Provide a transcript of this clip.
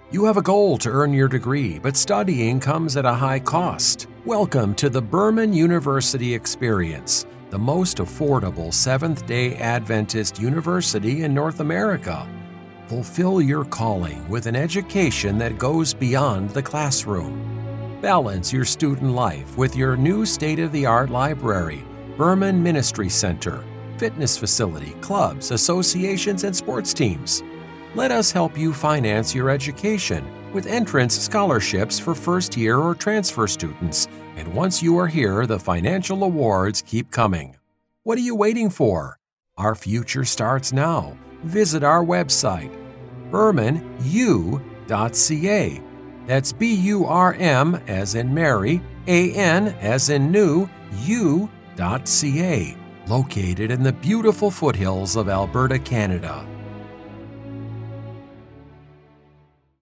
You have a goal to earn your degree, but studying comes at a high cost. Welcome to the Berman University Experience, the most affordable Seventh-day Adventist university in North America. Fulfill your calling with an education that goes beyond the classroom. Balance your student life with your new state-of-the-art library, Berman Ministry Center, fitness facility, clubs, associations, and sports teams. Let us help you finance your education with entrance scholarships for first-year or transfer students. And once you are here, the financial awards keep coming. What are you waiting for? Our future starts now. Visit our website, BermanU.ca. That's B-U-R-M as in Mary, A-N as in new, U.ca. Located in the beautiful foothills of Alberta, Canada.